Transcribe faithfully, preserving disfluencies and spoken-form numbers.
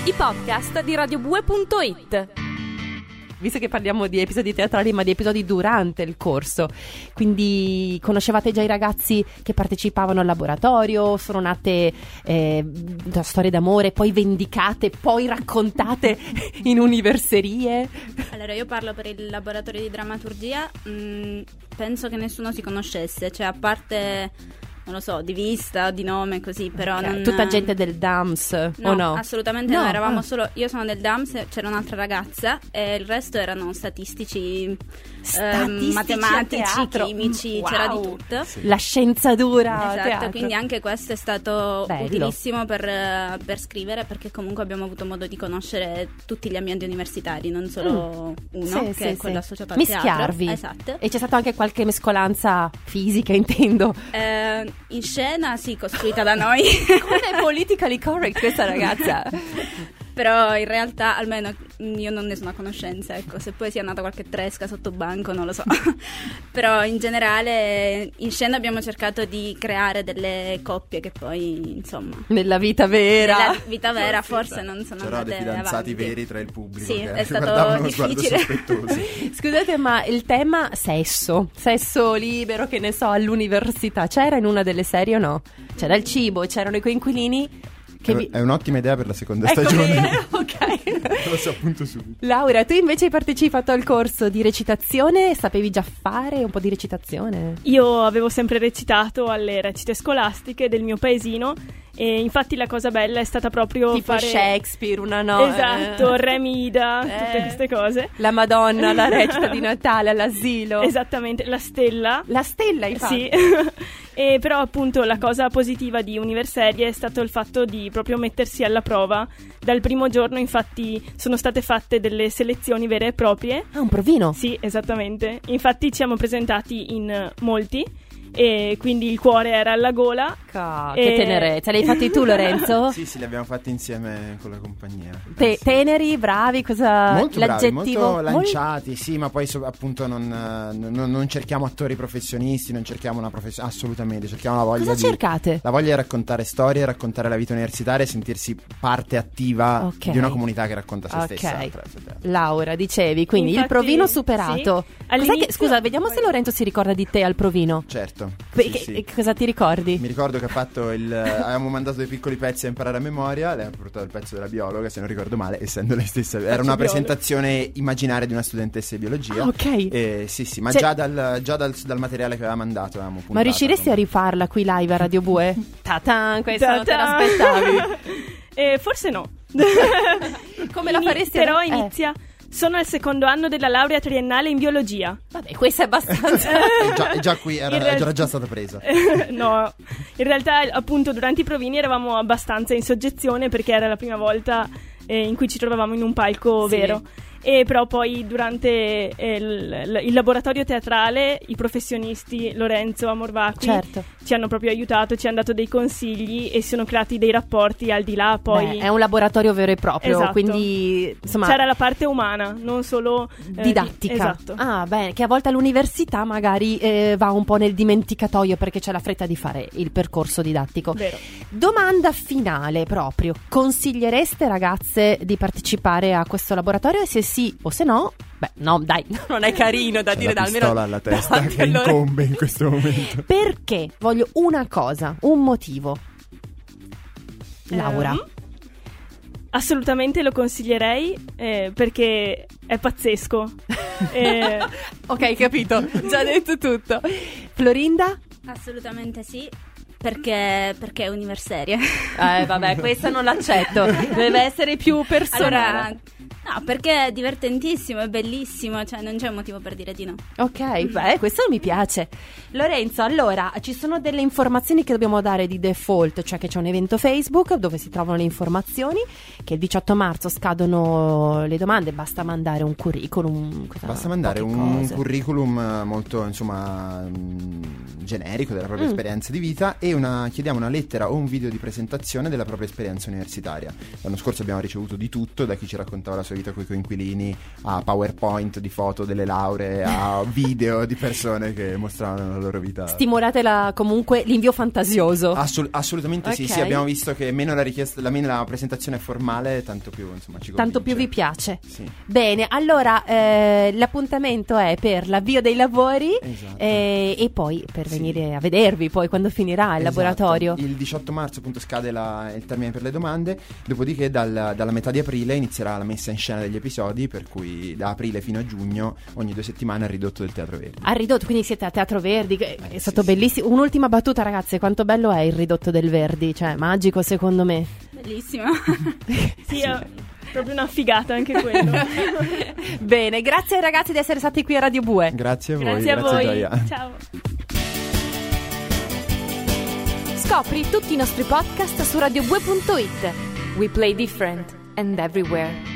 I podcast di radiobue punto it. Visto che parliamo di episodi teatrali, ma di episodi durante il corso, quindi conoscevate già i ragazzi che partecipavano al laboratorio? Sono nate eh, da storie d'amore, poi vendicate, poi raccontate in universierie? Allora, io parlo per il laboratorio di drammaturgia. mm, penso che nessuno si conoscesse, cioè a parte, non lo so, di vista, di nome, così, però Okay. non... Tutta gente del D A M S, No, o no? assolutamente No, no, eravamo ah. solo, io sono del D A M S, c'era un'altra ragazza e il resto erano statistici, ehm, Statistici a matematici, teatro. chimici, Wow. c'era di tutto. La scienza dura a Esatto, teatro. quindi anche questo è stato Bello. utilissimo per, eh, per scrivere, perché comunque abbiamo avuto modo di conoscere tutti gli ambienti universitari, non solo uno, Sì, che sì, è sì. quello associato al Mischiarvi. teatro. Esatto. E c'è stata anche qualche mescolanza fisica, intendo. Eh, in scena, sì, costruita da noi. Come è politically correct questa ragazza? Però in realtà, almeno io non ne sono a conoscenza, ecco, se poi sia nata qualche tresca sotto banco non lo so. Però in generale in scena abbiamo cercato di creare delle coppie che poi, insomma, Nella vita vera. nella vita vera forse non sono C'erano dei andate fidanzati avanti. veri tra il pubblico Sì, che è stato guardavano uno sguardo difficile. sospettoso. Scusate, ma il tema sesso, sesso libero, che ne so, all'università, c'era in una delle serie o no? C'era il cibo, c'erano i coinquilini che vi... È un'ottima idea per la seconda Ecco, stagione. bene, ok. Lo so appunto subito. Laura, tu invece hai partecipato al corso di recitazione, sapevi già fare un po' di recitazione? Io avevo sempre recitato alle recite scolastiche del mio paesino e infatti la cosa bella è stata proprio Tipo fare... Shakespeare, una no. Esatto, eh. Re Mida, Eh. tutte queste cose. La Madonna, la recita di Natale all'asilo. Esattamente, la stella. La stella, infatti. Sì. E però appunto la cosa positiva di Universerie è stato il fatto di proprio mettersi alla prova. Dal primo giorno infatti sono state fatte delle selezioni vere e proprie. Ah, un provino? Sì, esattamente. Infatti ci siamo presentati in eh, molti e quindi il cuore era alla gola. Ca- E- Che tenerezza. L'hai fatti tu, Lorenzo? Sì, sì, li abbiamo fatti insieme con la compagnia. Te- Eh, sì. teneri, bravi, cosa... Molto bravi, l'aggettivo molto lanciati, sì, ma poi so- appunto non, eh, non, non cerchiamo attori professionisti, non cerchiamo una professione, assolutamente, cerchiamo la voglia Cosa di... cercate? La voglia di raccontare storie, raccontare la vita universitaria e sentirsi parte attiva Ok. di una comunità che racconta se Ok. stessa. Laura, dicevi, quindi il Infatti, provino superato. sì. Cos'è che- All'inizio- scusa, vediamo se Lorenzo si ricorda di te al provino. Certo, Beh, sì, che- sì. che cosa ti ricordi? Mi ricordo che ha fatto il. Avevamo mandato dei piccoli pezzi a imparare a memoria. Lei ha portato il pezzo della biologa, se non ricordo male, essendo lei stessa. Era una biologa. presentazione immaginaria di una studentessa di biologia. Ah, ok. Eh, sì, sì, ma Cioè- già, dal, già dal, dal materiale che aveva mandato avevamo puntato. Ma riusciresti a come- rifarla qui live a Radio Bue? Ta-tan, questa non te Ta-ta. l'aspettavi. Eh, forse no. Come la Ini- faresti? Però eh. inizia. Sono al secondo anno della laurea triennale in biologia. Vabbè, questa è abbastanza. È già, è già qui, era, In real- era già stata presa. No, in realtà appunto durante i provini eravamo abbastanza in soggezione perché era la prima volta eh, in cui ci trovavamo in un palco Sì. vero. E però poi durante eh, il, il laboratorio teatrale i professionisti Lorenzo Amorvacqui Certo. ci hanno proprio aiutato, ci hanno dato dei consigli e si sono creati dei rapporti al di là poi. Beh, è un laboratorio vero e proprio, Esatto. quindi insomma C'era la parte umana, non solo eh, didattica. di- esatto. Ah, beh, che a volte all'università magari eh, va un po' nel dimenticatoio perché c'è la fretta di fare il percorso didattico. Vero. Domanda finale proprio. Consigliereste ragazze di partecipare a questo laboratorio? E se sì o se no? Beh, no, dai, non è carino da C'è dire la da almeno pistola alla testa davanti che a loro. incombe in questo momento. Perché? Voglio una cosa, un motivo. Laura. Ehm, assolutamente lo consiglierei eh, perché è pazzesco. Eh, Ok, capito, già detto tutto. Florinda? Assolutamente sì, perché, perché è Universerie. Eh, vabbè, questa non l'accetto. Deve essere più personale. Allora, no, perché è divertentissimo, è bellissimo, cioè non c'è motivo per dire di no. Ok, beh, questo mi piace. Lorenzo, allora, ci sono delle informazioni che dobbiamo dare di default, cioè che c'è un evento Facebook dove si trovano le informazioni, che il diciotto marzo scadono le domande, basta mandare un curriculum. cosa- Basta mandare poche un cose. curriculum molto, insomma, mh, generico della propria Mm. esperienza di vita e una, chiediamo una lettera o un video di presentazione della propria esperienza universitaria. L'anno scorso abbiamo ricevuto di tutto, da chi ci raccontava la la sua vita con i coinquilini, a PowerPoint di foto delle lauree, a video di persone che mostravano la loro vita. Stimolate la, comunque l'invio fantasioso. Assul- assolutamente Ok. sì, sì, abbiamo visto che meno la richiesta, la meno la presentazione è formale, tanto più insomma ci Tanto più vi convince. piace. Sì. Bene, allora eh, l'appuntamento è per l'avvio dei lavori Esatto. eh, e poi per Sì. venire a vedervi poi quando finirà il Esatto. laboratorio. Il diciotto marzo appunto scade la- il termine per le domande, dopodiché dal- dalla metà di aprile inizierà la messa in scena degli episodi, per cui da aprile fino a giugno ogni due settimane è ridotto del Teatro Verdi. Ha ridotto, quindi siete a Teatro Verdi, che è Eh, stato sì, sì. bellissimo. Un'ultima battuta, ragazze, quanto bello è il ridotto del Verdi, cioè magico secondo me. Bellissimo. Sì, è proprio una figata anche quello. Bene, grazie ai ragazzi di essere stati qui a Radio Bue. Grazie a voi, Grazie a voi. Gioia. Ciao. Scopri tutti i nostri podcast su radio bue punto it. We play different and everywhere.